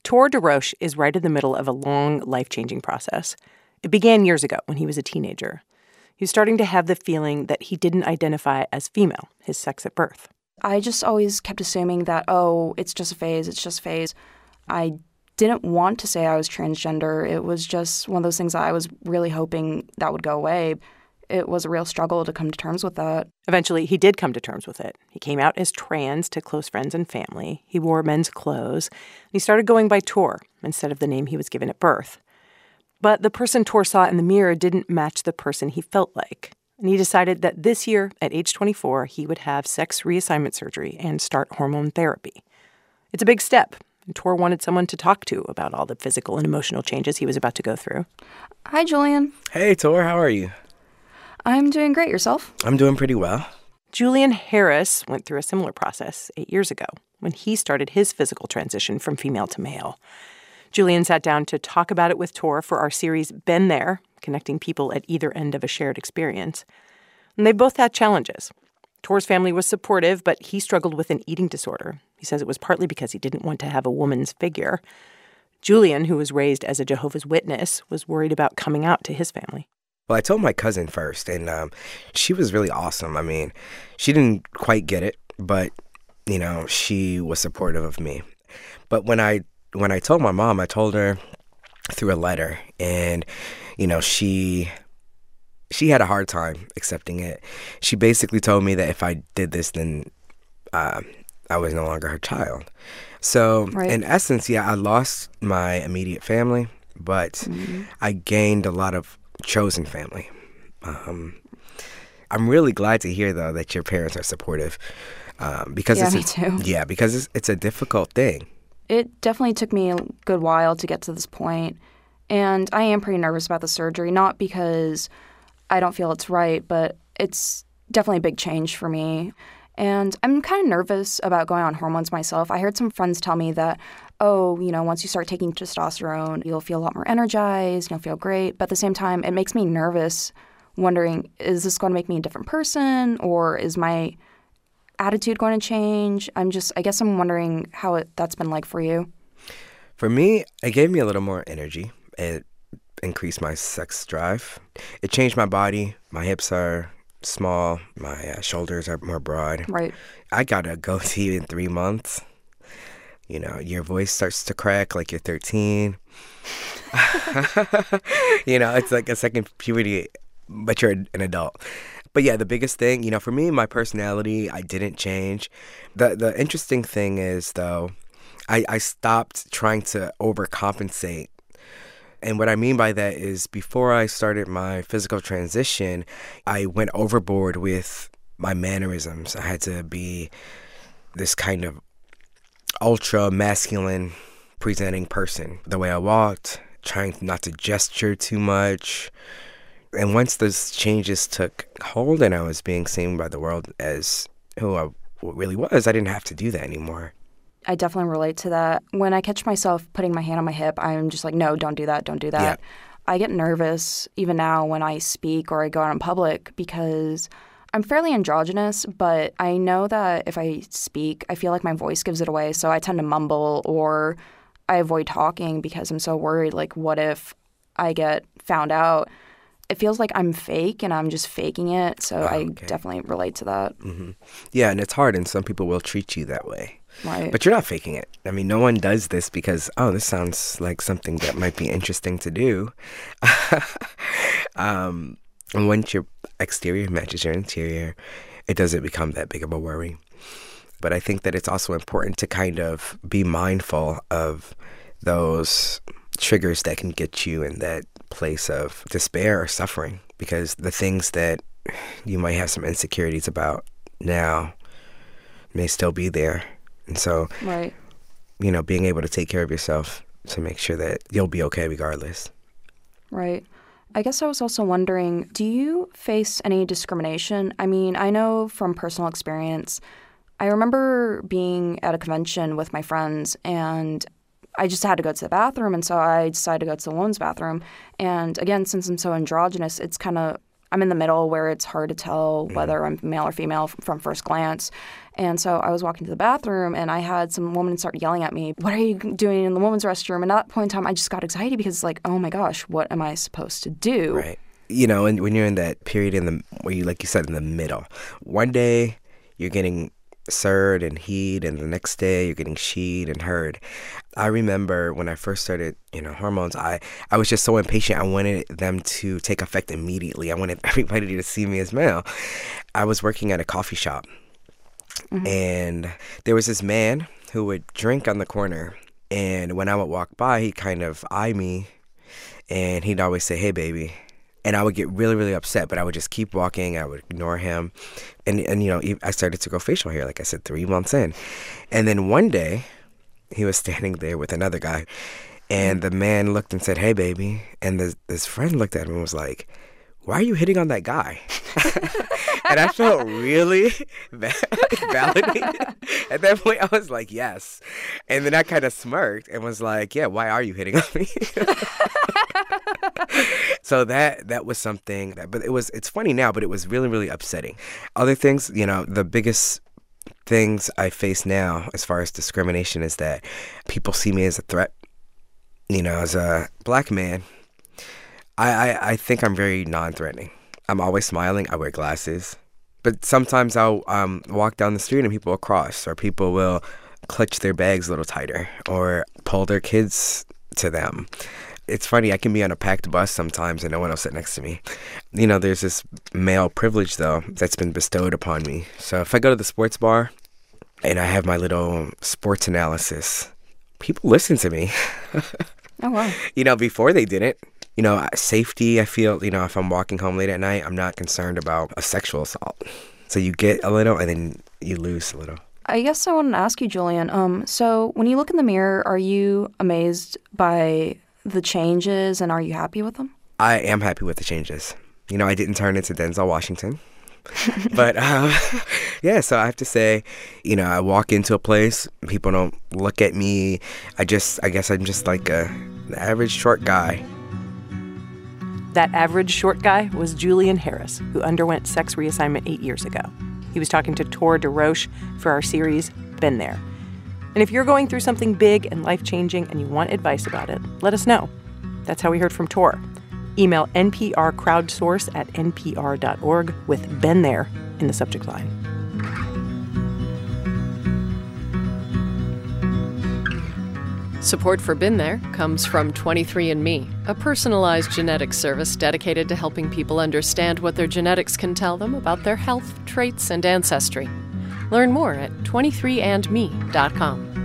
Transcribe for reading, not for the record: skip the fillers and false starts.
Tor DeRoche is right in the middle of a long, life-changing process. It began years ago when he was a teenager. He was starting to have the feeling that he didn't identify as female, his sex at birth. I just always kept assuming that, it's just a phase, it's just a phase. I didn't want to say I was transgender. It was just one of those things that I was really hoping that would go away. It was a real struggle to come to terms with that. Eventually, he did come to terms with it. He came out as trans to close friends and family. He wore men's clothes. And he started going by Tor instead of the name he was given at birth. But the person Tor saw in the mirror didn't match the person he felt like. And he decided that this year, at age 24, he would have sex reassignment surgery and start hormone therapy. It's a big step. And Tor wanted someone to talk to about all the physical and emotional changes he was about to go through. Hi, Julian. Hey, Tor, how are you? I'm doing great. Yourself? I'm doing pretty well. Julian Harris went through a similar process 8 years ago when he started his physical transition from female to male. Julian sat down to talk about it with Tor for our series Been There, connecting people at either end of a shared experience. And they both had challenges. Tor's family was supportive, but he struggled with an eating disorder. He says it was partly because he didn't want to have a woman's figure. Julian, who was raised as a Jehovah's Witness, was worried about coming out to his family. Well, I told my cousin first, and she was really awesome. I mean, she didn't quite get it, but, she was supportive of me. But when I told my mom, I told her through a letter, and, she had a hard time accepting it. She basically told me that if I did this, then I was no longer her child. So, In essence, I lost my immediate family, but I gained a lot of chosen family. I'm really glad to hear, though, that your parents are supportive. Because me too. Yeah, because it's a difficult thing. It definitely took me a good while to get to this point. And I am pretty nervous about the surgery, not because I don't feel it's right, but it's definitely a big change for me. And I'm kind of nervous about going on hormones myself. I heard some friends tell me that, once you start taking testosterone, you'll feel a lot more energized, you'll feel great. But at the same time, it makes me nervous, wondering, is this going to make me a different person, or is my attitude going to change? I guess I'm wondering how that's been like for you. For me, it gave me a little more energy. It increased my sex drive. It changed my body. My hips are small. My shoulders are more broad. Right. I got a goatee in 3 months. Your voice starts to crack like you're 13. It's like a second puberty, but you're an adult. But yeah, the biggest thing, for me, my personality, I didn't change. The interesting thing is, though, I stopped trying to overcompensate. And what I mean by that is before I started my physical transition, I went overboard with my mannerisms. I had to be this kind of ultra masculine presenting person. The way I walked, trying not to gesture too much. And once those changes took hold and I was being seen by the world as who I really was, I didn't have to do that anymore. I definitely relate to that. When I catch myself putting my hand on my hip, I'm just like, no, don't do that, don't do that. Yeah. I get nervous even now when I speak or I go out in public because I'm fairly androgynous, but I know that if I speak, I feel like my voice gives it away. So I tend to mumble or I avoid talking because I'm so worried, like, what if I get found out? It feels like I'm fake and I'm just faking it. So I definitely relate to that. Mm-hmm. Yeah, and it's hard, and some people will treat you that way. Right. But you're not faking it. I mean, no one does this because, this sounds like something that might be interesting to do. And once your exterior matches your interior, it doesn't become that big of a worry. But I think that it's also important to kind of be mindful of those triggers that can get you in that place of despair or suffering, because the things that you might have some insecurities about now may still be there. And so, right. Being able to take care of yourself to make sure that you'll be okay regardless. Right. I guess I was also wondering, do you face any discrimination? I mean, I know from personal experience, I remember being at a convention with my friends and I just had to go to the bathroom. And so I decided to go to the women's bathroom. And again, since I'm so androgynous, I'm I'm in the middle where it's hard to tell whether I'm male or female from first glance. And so I was walking to the bathroom, and I had some woman start yelling at me, "What are you doing in the women's restroom?" And at that point in time, I just got anxiety because it's like, oh my gosh, what am I supposed to do? Right. You know, and when you're in that period where you, like you said, in the middle, one day you're getting sirred and heed, and the next day you're getting sheed and heard. I remember when I first started, hormones, I was just so impatient. I wanted them to take effect immediately. I wanted everybody to see me as male. I was working at a coffee shop, and there was this man who would drink on the corner, and when I would walk by, he'd kind of eye me, and he'd always say, "Hey, baby." And I would get really, really upset, but I would just keep walking. I would ignore him. And I started to grow facial hair, like I said, 3 months in. And then one day, he was standing there with another guy. And the man looked and said, "Hey, baby." And this friend looked at him and was like, "Why are you hitting on that guy?" And I felt really validated. At that point, I was like, yes. And then I kind of smirked and was like, "Yeah, why are you hitting on me?" So that was something but it's funny now, but it was really, really upsetting. Other things, the biggest things I face now as far as discrimination is that people see me as a threat. As a black man, I think I'm very non-threatening. I'm always smiling. I wear glasses. But sometimes I'll walk down the street and people will cross, or people will clutch their bags a little tighter or pull their kids to them. It's funny, I can be on a packed bus sometimes and no one will sit next to me. There's this male privilege, though, that's been bestowed upon me. So if I go to the sports bar and I have my little sports analysis, people listen to me. Oh, wow. Before they didn't. Safety, I feel, if I'm walking home late at night, I'm not concerned about a sexual assault. So you get a little and then you lose a little. I guess I wanted to ask you, Julian, so when you look in the mirror, are you amazed by the changes, and are you happy with them? I am happy with the changes. I didn't turn into Denzel Washington. But, yeah, so I have to say, I walk into a place, people don't look at me. I guess I'm just like an average short guy. That average short guy was Julian Harris, who underwent sex reassignment 8 years ago. He was talking to Tor DeRoche for our series, Been There. And if you're going through something big and life-changing and you want advice about it, let us know. That's how we heard from Tor. Email nprcrowdsource@npr.org with "Been There" in the subject line. Support for Been There comes from 23andMe, a personalized genetics service dedicated to helping people understand what their genetics can tell them about their health, traits, and ancestry. Learn more at 23andme.com.